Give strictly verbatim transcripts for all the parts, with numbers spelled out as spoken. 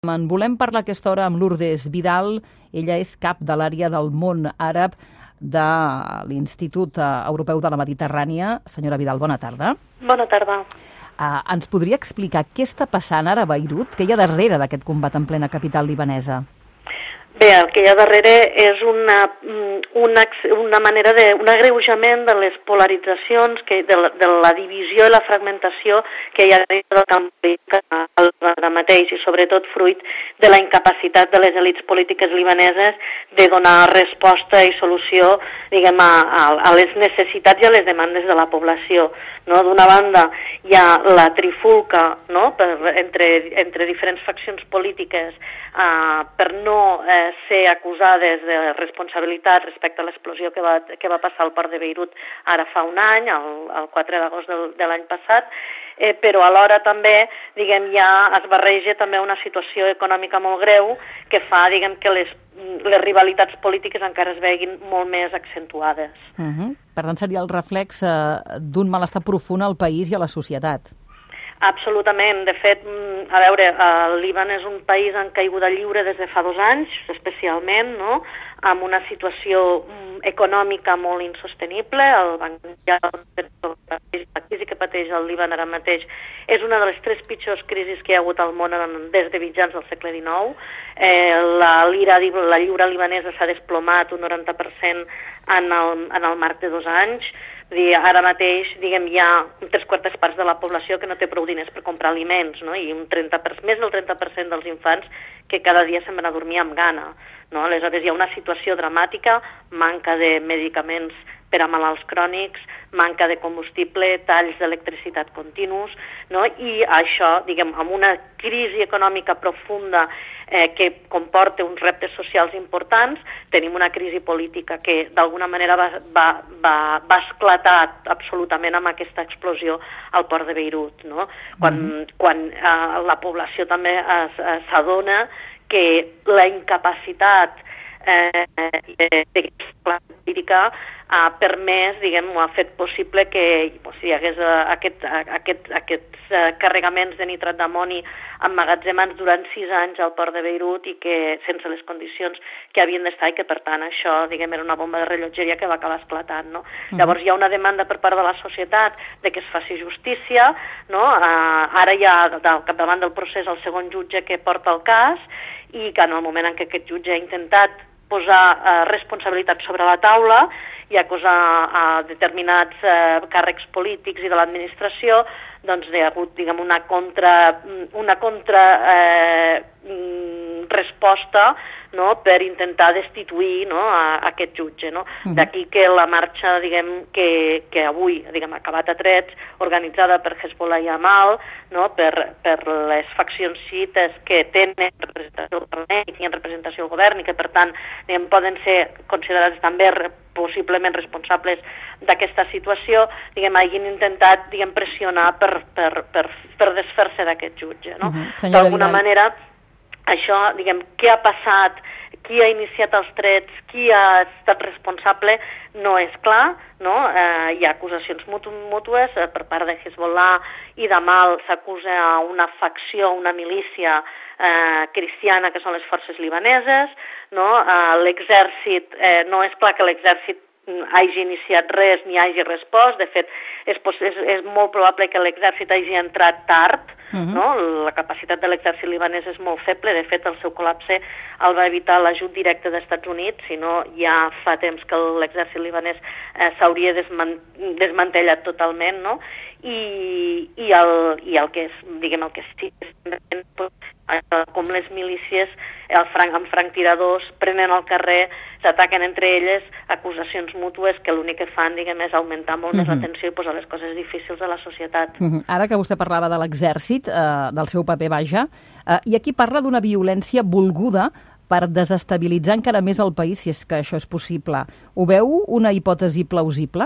En volem parlar aquesta hora amb Lourdes Vidal. Ella és cap de l'àrea del món àrab de l'Institut Europeu de la Mediterrània. Senyora Vidal, bona tarda. Bona tarda. Uh, ens podria explicar què està passant ara a Beirut? Què hi ha darrere d'aquest combat en plena capital libanesa? Bé, el que hi ha darrere és una, una, una manera de, un agreujament de les polaritzacions, que, de, la, de la divisió i la fragmentació que hi ha del conflicte ara mateix, i sobretot fruit de la incapacitat de les elits polítiques libaneses de donar resposta i solució, diguem, a, a, a les necessitats i a les demandes de la població. No? D'una banda hi ha la trifulca, no? per, entre, entre diferents faccions polítiques uh, per no eh, ser acusades de responsabilitat respecte a l'explosió que va, que va passar al port de Beirut ara fa un any, el, el quatre d'agost del, de l'any passat, eh, però alhora també, diguem, ja es barreja també una situació econòmica molt greu que fa, diguem, que les, les rivalitats polítiques encara es veguin molt més accentuades. Uh-huh. Per tant, seria el reflex eh, d'un malestar profund al país i a la societat. Absolutament. De fet, a veure, el Líban és un país en caiguda lliure des de fa dos anys, especialment, no?, amb una situació econòmica molt insostenible. El banc, la crisi que pateix el Líban ara mateix és una de les tres pitjors crisis que hi ha hagut al món des de mitjans del segle dinou. Eh, la lira, la lliura libanesa s'ha desplomat un noranta per cent en el, en el marc de dos anys. Dir, ara mateix, diguem, hi ha tres quartes parts de la població que no té prou diners per comprar aliments, no? I un trenta per cent, més del trenta per cent dels infants que cada dia se'n van a dormir amb gana. No? Aleshores hi ha una situació dramàtica, manca de medicaments per a malalts crònics, manca de combustible, talls d'electricitat continus, no? I això, diguem, amb una crisi econòmica profunda eh, que comporta uns reptes socials importants, tenim una crisi política que d'alguna manera va, va, va, va esclatar absolutament amb aquesta explosió al port de Beirut. No? Quan, mm-hmm. quan eh, la població també s'adona que la incapacitat eh, de, de la política ha permès, diguem, ha fet possible que pues, hi hagués uh, aquest, uh, aquest, aquests uh, carregaments de nitrat d'amoni emmagatzemats durant sis anys al port de Beirut i que sense les condicions que havien d'estar i que, per tant, això, diguem, era una bomba de rellotgeria que va acabar esclatant, no? Mm. Llavors hi ha una demanda per part de la societat de que es faci justícia, no? Uh, ara hi ha al capdavant del procés el segon jutge que porta el cas i que en el moment en què aquest jutge ha intentat posar uh, responsabilitat sobre la taula i acusar a determinats eh, càrrecs polítics i de l'administració, doncs hi ha hagut, diguem, una contra, una contra eh, resposta, no?, per intentar destituir, no?, a, a aquest jutge. No? Uh-huh. D'aquí que la marxa, diguem, que, que avui, diguem, ha acabat a trets, organitzada per Hezbollah i Amal, no?, per, per les faccions xiites que tenen representació al Parlament i tenen representació al govern i que, per tant, diguem, poden ser considerats també possiblement responsables d'aquesta situació, diguem, hagin intentat, diguem, pressionar per, per, per, per desfer-se d'aquest jutge. No? Uh-huh. D'alguna manera, això, diguem, què ha passat, qui ha iniciat els trets, qui ha estat responsable, no és clar, no? Eh, hi ha acusacions mútues eh, per part de Hezbollah i d'Amal s'acusa a una facció, una milícia eh, cristiana que són les forces libaneses, no? Eh, l'exèrcit, eh, no és clar que l'exèrcit hagi iniciat res ni hagi respost. De fet, és, és, és molt probable que l'exèrcit hagi entrat tard. Uh-huh. No? La capacitat de l'exèrcit libanès és molt feble. De fet, el seu col·lapse el va evitar l'ajut directe dels Estats Units, si no ja fa temps que l'exèrcit libanès eh, s'hauria desman desmantellat totalment, no? I, i, el, i el que és, diguem, el que sí és com les milícies el franc, amb franctiradors prenen el carrer, s'ataquen entre elles, acusacions mútues que l'únic que fan, diguem, és augmentar molt més uh-huh. la tensió i posar les coses difícils a la societat. Uh-huh. Ara que vostè parlava de l'exèrcit, eh, del seu paper, vaja, eh, i aquí parla d'una violència volguda per desestabilitzar encara més el país, si és que això és possible. Ho veu una hipòtesi plausible?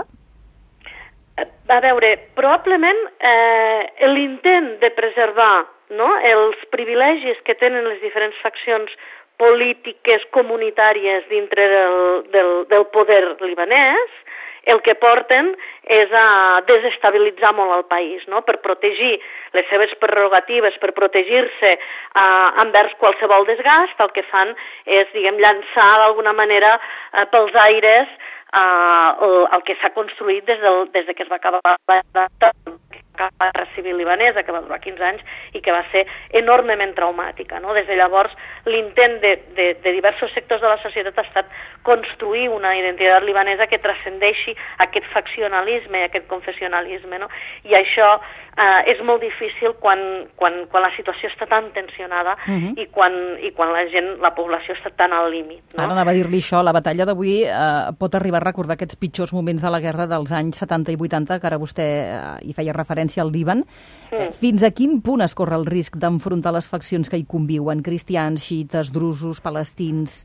A veure, probablement eh, l'intent de preservar, no?, els privilegis que tenen les diferents faccions polítiques comunitàries dintre del, del, del poder libanès el que porten és a desestabilitzar molt el país, no? Per protegir les seves prerrogatives, per protegir-se eh, envers qualsevol desgast, el que fan és, diguem, llançar d'alguna manera eh, pels aires eh, el, el que s'ha construït des, del, des de que es va acabar la guerra civil libanesa, que va durar quinze anys i que va ser enormement traumàtica, no? Des de llavors, l'intent de, de, de diversos sectors de la societat ha estat construir una identitat libanesa que transcendeixi aquest faccionalisme, aquest confessionalisme, no? I això eh, és molt difícil quan, quan, quan la situació està tan tensionada uh-huh. i, quan, i quan la gent, la població està tan al límit, no? Ara anava a dir-li això, la batalla d'avui eh, pot arribar a recordar aquests pitjors moments de la guerra dels anys setanta i vuitanta, que ara vostè eh, hi feia referència al Líban. Mm. Fins a quin punt es corre el risc d'enfrontar les faccions que hi conviuen, cristians, xiites, drusos, palestins?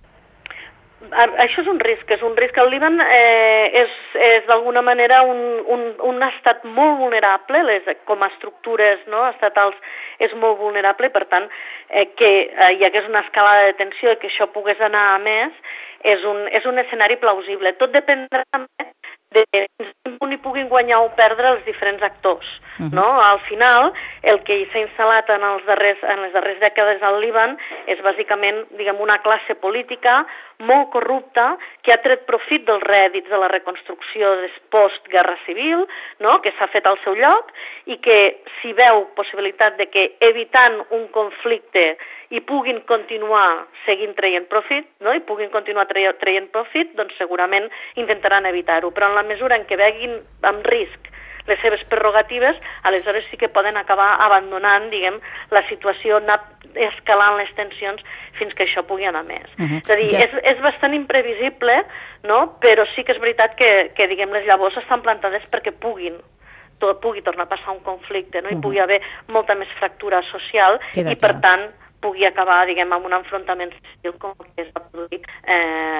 Això és un risc, és un risc. El Líban eh, és, és d'alguna manera un, un, un estat molt vulnerable, les, com a estructures, no, estatals és molt vulnerable, per tant, eh, que eh, hi hagués una escalada de tensió i que això pogués anar a més, és un, és un escenari plausible. Tot dependrà també de on hi puguin guanyar o perdre els diferents actors, uh-huh. no? Al final, el que s'ha instal·lat en, els darrers, en les darreres dècades al Líban és bàsicament, diguem, una classe política molt corrupta que ha tret profit dels rèdits de la reconstrucció post-guerra civil, no? Que s'ha fet al seu lloc i que si veu possibilitat de que evitant un conflicte i puguin continuar seguint traient profit, no? I puguin continuar traient profit, doncs segurament intentaran evitar-ho. Però en la mesura en què veguin en risc les seves prerrogatives, aleshores sí que poden acabar abandonant, diguem, la situació, anar escalant les tensions fins que això pugui anar més. Uh-huh. És a dir, ja... és, és bastant imprevisible, no? Però sí que és veritat que, que diguem, les llavors estan plantades perquè puguin tot, pugui tornar a passar un conflicte, no? I uh-huh. pugui haver molta més fractura social Queda i, per clar. tant, pugui acabar, diguem, amb un enfrontament civil com el que es va produir eh,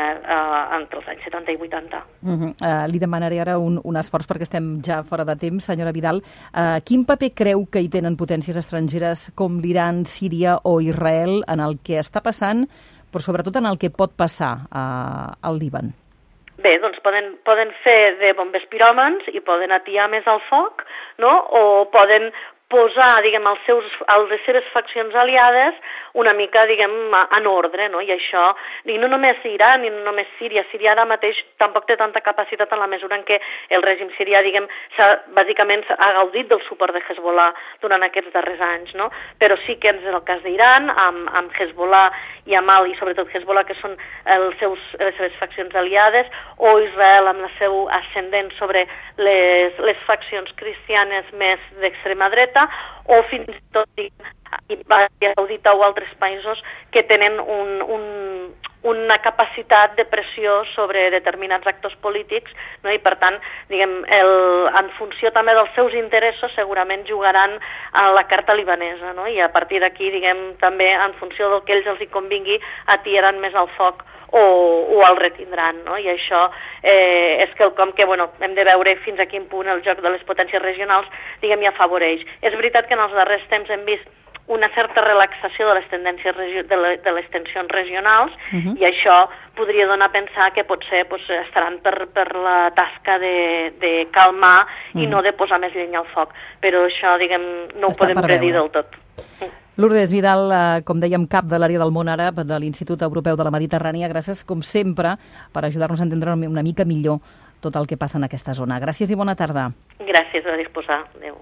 eh, entre els anys setanta i vuitanta. Uh-huh. Uh, li demanaré ara un, un esforç perquè estem ja fora de temps, senyora Vidal. Uh, quin paper creu que hi tenen potències estrangeres com l'Iran, Síria o Israel en el que està passant, però sobretot en el que pot passar uh, al Líban? Bé, doncs poden, poden fer de bombers piròmans i poden atiar més el foc, no? O poden posar, diguem, els seus, les seves faccions aliades una mica, diguem, en ordre, no? I això, i no només Iran, i no només Síria. Síria ara mateix tampoc té tanta capacitat en la mesura en què el règim sirià, diguem, s'ha, bàsicament ha gaudit del suport de Hezbollah durant aquests darrers anys, no? Però sí que és el cas d'Iran, amb, amb Hezbollah i Amal, i sobretot Hezbollah, que són els seus, les seves faccions aliades, o Israel amb el seu ascendent sobre les, les faccions cristianes més d'extrema dreta, o fins i tot Aràbia Saudita o altres països que tenen un, un, una capacitat de pressió sobre determinats actors polítics, no? I per tant, diguem, el, en funció també dels seus interessos segurament jugaran a la carta libanesa, no? I a partir d'aquí, diguem, també en funció del que ells els hi convingui, atiraran més al foc o, o el retindran, no? I això eh, és quelcom que, bueno, hem de veure fins a quin punt el joc de les potències regionals, diguem, hi afavoreix. És veritat que en els darrers temps hem vist una certa relaxació de les tendències de, le, de les tensions regionals uh-huh. i això podria donar a pensar que potser pues, estaran per, per la tasca de, de calmar uh-huh. i no de posar més llenya al foc. Però això, diguem, no ho Està podem predir del tot. Lourdes Vidal, com dèiem, cap de l'àrea del món àrab de l'Institut Europeu de la Mediterrània. Gràcies, com sempre, per ajudar-nos a entendre una mica millor tot el que passa en aquesta zona. Gràcies i bona tarda. Gràcies, a disposar. Adéu.